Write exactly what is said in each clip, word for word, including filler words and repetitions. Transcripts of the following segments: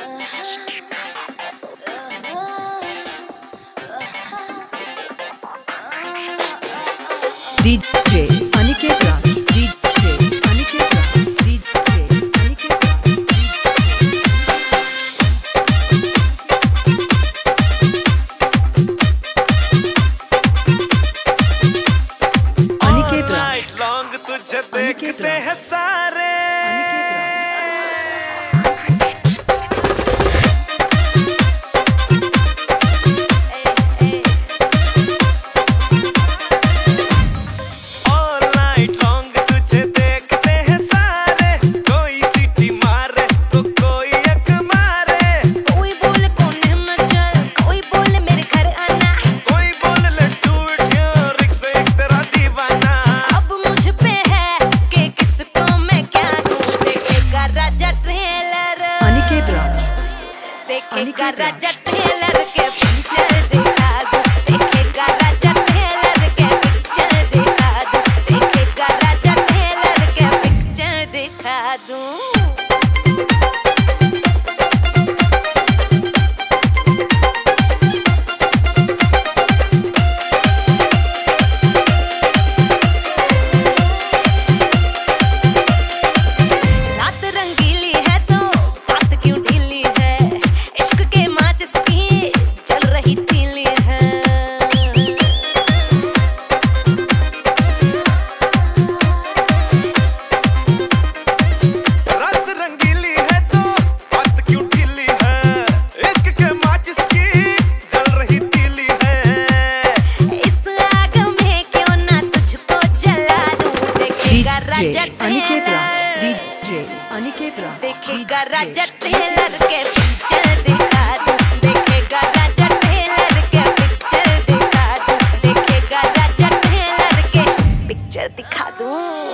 D J Aniket Raj, D J Aniket Raj, D J Aniket Raj, Aniket Raj, long तुझे देखते हैं सारे देखेगा राजा टेलर के पिक्चर दिखा दो, देखेगा राजा टेलर के पिक्चर दिखा दो, देखेगा राजा टेलर के पिक्चर दिखा दो। Aniket Raj, D J Aniket Raj, देखेगा राजा टेलर के पिक्चर दिखा दो, देखेगा राजा टेलर के पिक्चर दिखा दो, देखेगा राजा टेलर के पिक्चर दिखा दो।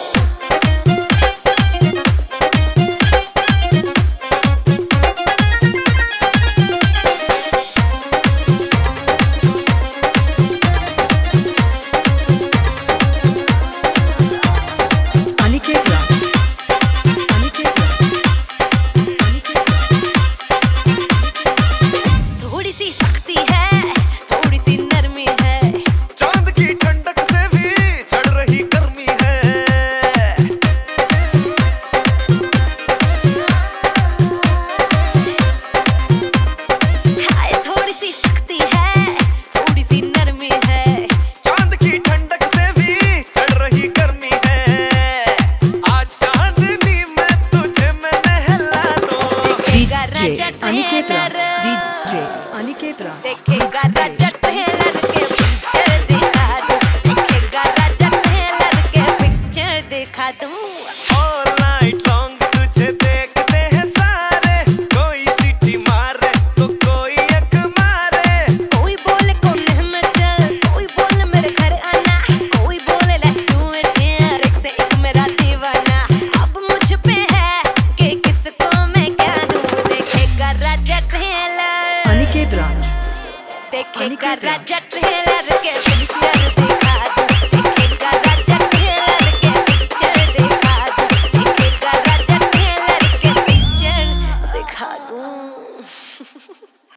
Aniket Raj, D J Aniket Raj, देखेगा राजा टेलर के पिक्चर दिखा दो, देखेगा राजा टेलर के पिक्चर दिखा दो। All night long तुझे देखते हैं सारे, कोई सीटी मारे तो कोई एक मारे, कोई बोले कोने में चल, कोई बोले मेरे घर आना, कोई बोले let's do it यार, एक से एक मेरा दीवाना। अब मुझ पे है कि किसको मैं क्या दूं, देखेगा राजा टेलर, Aniket Raj, देखेगा राजा टेलर के पिक्चर